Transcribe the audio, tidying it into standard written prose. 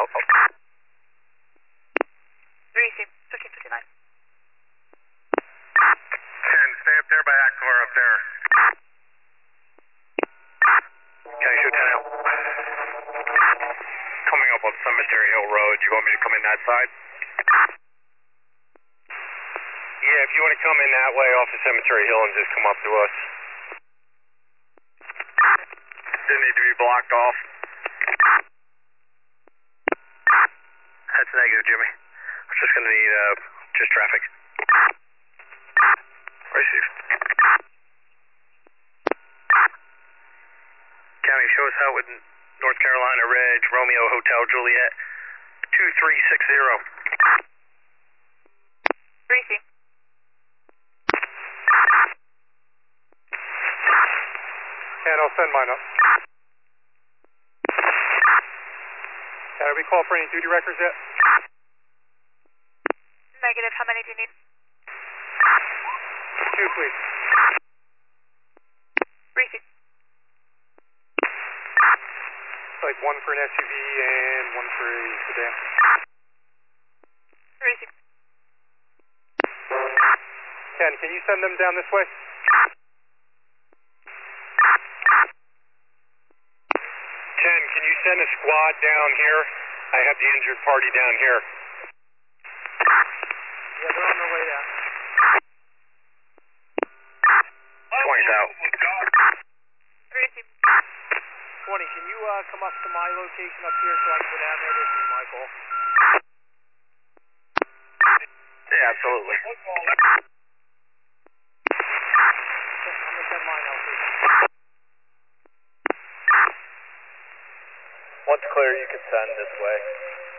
out. 3C, 1559. 10, stay up there by Actor up there. County show 10 out. Coming up on Cemetery Hill Road, you want me to come in that side? Yeah, if you want to come in that way off of Cemetery Hill and just come up to us. Doesn't need to be blocked off. That's negative, Jimmy. I'm just going to need just traffic. Receive. County, show us out with North Carolina Ridge, Romeo Hotel Juliet, 2360. 3C. And I'll send mine up. Have we called for any duty records yet? Negative, how many do you need? 2, please. 3C. Like 1 for an SUV and 1 for a sedan. 3C. Ken, can you send them down this way? Ken, can you send a squad down here? I have the injured party down here. Yeah, they're on their way down. 20's out. 3C. 20, can you come up to my location up here so I can go down there? This is my call. Yeah, absolutely. I'm gonna send mine out, please. Once clear, you can send this way.